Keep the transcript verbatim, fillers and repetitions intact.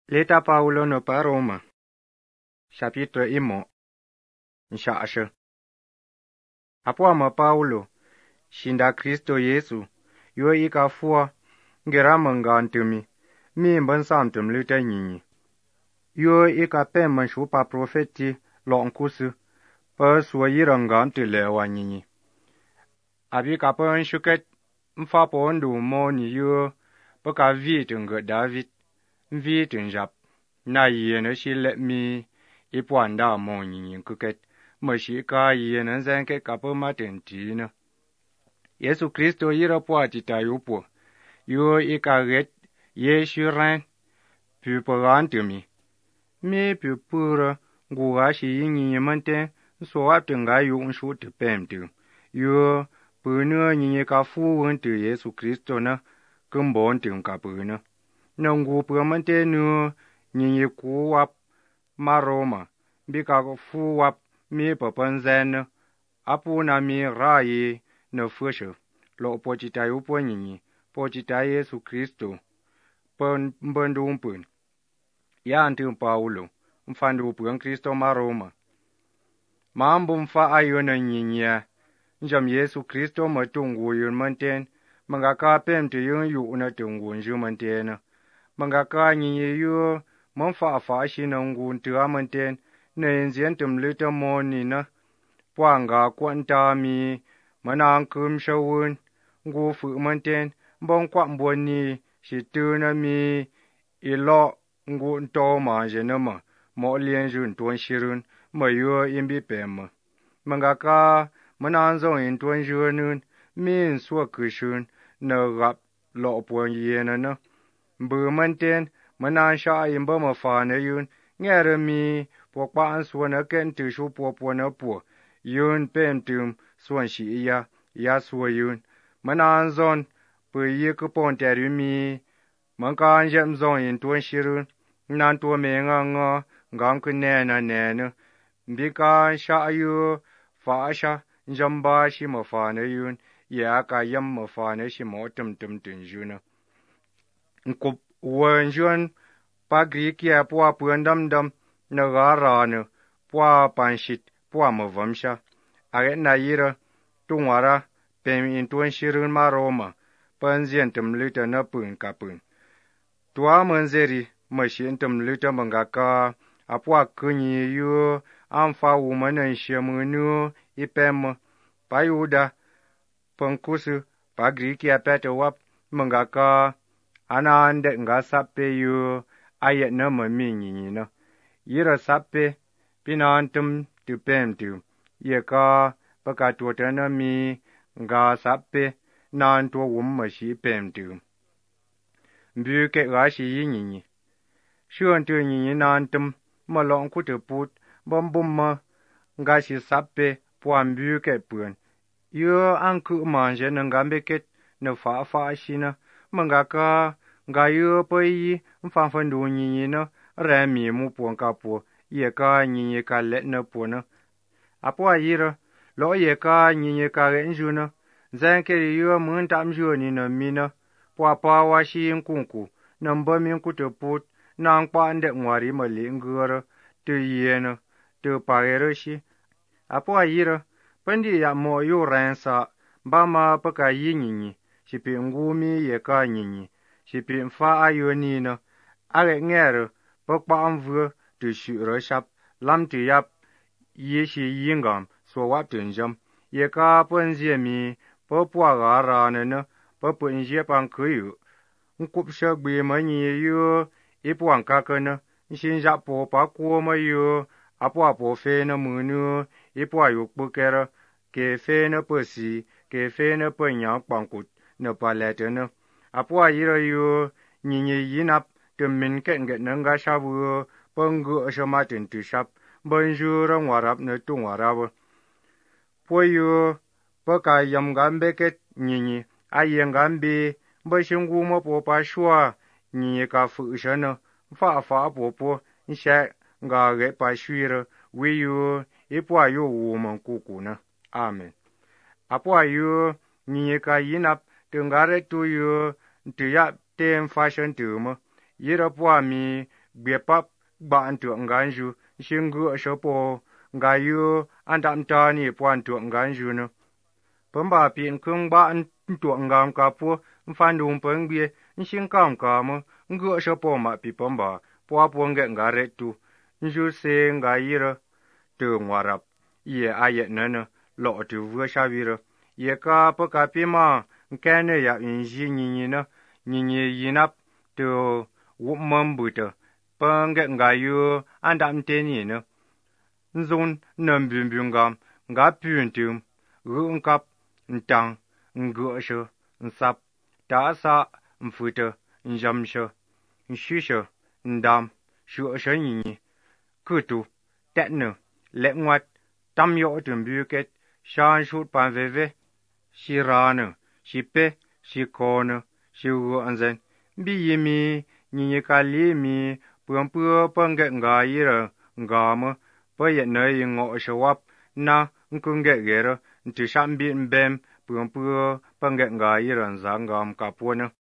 Lettera Paolo no pa Roma, chapitre imo, nshashe. Apo ama Paulo, shinda Kristo Yesu, yo ikafua, ngerama ngantumi, mi mbansantum luta nyinyi. Yo ikape manshu pa profeti lonkusu, pa suwa yira ngantu lewa nyinyi. Abi kapa nshuket, mfapo ndu moni yo, pa ka vitu nga David, vitu njap. Na yene shi let mi ipwanda mo nyinyi kuket, ma shi ka yene zenke kapa matentina. Yesu Kristo yira pwa tita yupo, yo ikaret yeshu ren, pu parantumi. Mi pu pura nguwa shi yinyi mante, so apte nga yu unshu te pemtu. Yo punu nyinyi ka fuwun tu Yesu Kristo na, kumbon tu ka punu. Na ngu pramante nu nyinyi ku wap ma Roma, bika fu wap mi papanzen, apu na mi rayi na fushe, lo pochita yupo nyinyi, pochita Yesu Kristo, pen mbandu mpun. Ya antu Paulo, mfandu upun Kristo ma Roma. Mambu mfa ayona nyinyi, njam Yesu Kristo matungu yun manten, mangaka pemte yun yu unatungu nju mantena. Mangaka nyinyi yu, mfa afa shi na ngu ntu amanten, na enzien tum luta moni na, pwanga kwanta mi, mana ankum shawun, ngu fu manten, mbon kwa mboni, shi tu na mi, ilo ngu nto manje na ma, mo lienjun tuan shirun, ma yu imbi pema. Mangaka, mana anzong in tuan junun, mi nswa kushun, na rap lo puan yena na. Mbu manten, mana sha imba mafane yun, ngere mi, po kwa answa na kentu shu po po na po, yun pemtum, swan shi iya, ya swa yun. Mana anzon, pu yi kupon teru mi, manka anjem zon in tuan shirun, nan tuwa me nga nga, ngang ku nena nena, mbika sha yu, fa asha, njamba shi mafane yun, ya ka yam mafane shi mo tum tum tunjuna. Nkup wanjun, pa Greekia pwa puandam dam, na garane, pwa panshit, pwa mavamsha. Are na yira, tungwara, pem in tuan shirun ma Roma, panzien tum luta na pun kapun. Tua manzeri, mashin tum luta mangaka, apwa kunyi yu, amfa umanan shemunu, ipem, pa yuda, pangkusu, pa Greekia pete wap, mangaka, ana ande nga sape yu, ayet na mami nyinyi na. Yira sape, pinantum tu pemtu, yeka, pakatuota na mi, nga sape, nantua umashi pemtu. Mbuke gashi yi nyinyi. Shuantu nyinyi nantum, malong kutuput, bambuma, ngashi sape, pwa mbuke puen. Yu anku manje na ngambeket, na fa fa shina, mangaka, nga yu pa yi, mfanfandu nyinyi na, remi mu puan ka po, yeka nyinyi ka let na po na. Apwa yira, lo yeka nyinyi ka renju na, zenke yu mun tam juni na mina, pwa pa wa shi nkunku, na mba min kutuput, na nkpa ande mwari mali ngura, tu yena, tu parere shi. Apwa yira, pandi ya mo yu rensa, ba ma paka yi nyinyi, shipi ngumi yeka nyinyi, shipi mfa ayo nina, are ngere, pakpa mvue, tu shura shap, lam tu yap, yi shi yingam, so wap tu njam, yeka panzie mi, papwa gara na, papa nje pan kuyu, nkup shagbi manyi yu, ipwan kakana, nshinja po pa kuwa ma yu, apwa po fe na munu, ipwa yu kpukera, ke fe na pasi, ke fe na panya kpankut, na palete na. Apwa yira yu, nyinyi yinap, tumin kenget na nga shabu, pangu ashamatin tu shap, banjura ngwarap na tu ngwarap. Po yu, paka yam gambeket nyinyi, aye ngambi, bashingu mo po pa shua, nyinyi ka fushana, fa fa po po, nsha nga ge pa shwira, wiyu, ipwa yu wuman kukuna. Amen. Apwa yu, nyinyi ka yinap, tungare tu yu, tu yap tem fashion tu mo, yira pwa mi, bia pap bạn tuộng gan ju xin gỡ số po gai yu an đam ta ni quan tuộng gan ju no pom ba pin kung bạn tuộng gam ka po phan dum peng bia xin kam ka mo gỡ số po ma pi pom ba po po nge ngare tu ju se gai ra tu ngwarap ye ayet nana lo tu vừa sa vi ra ye ka po ka pi ma ke ne ya in ji ni ni na ni ni yinap tu wu mom bu ta pa nge nga yu an dam te ni na zon nam bim bim gam ga pyun tum ru kap ntang ngo sho nsap ta sa mfuta njam sho shu sho ndam shu sho ni ni ku tu tet no le ngwat tam yo tum bu ket shan shut pan ve ve shi ra no shi pe shi ko no shi wu an zen bi yi mi ni ni ka li mi puan pu pa nge nga yi ra nga mo pa ye ne yi ngo sho wap na nkung ge ge ra nti sham bi mbem puan pu pa nge nga yi ra za ngam ka pu no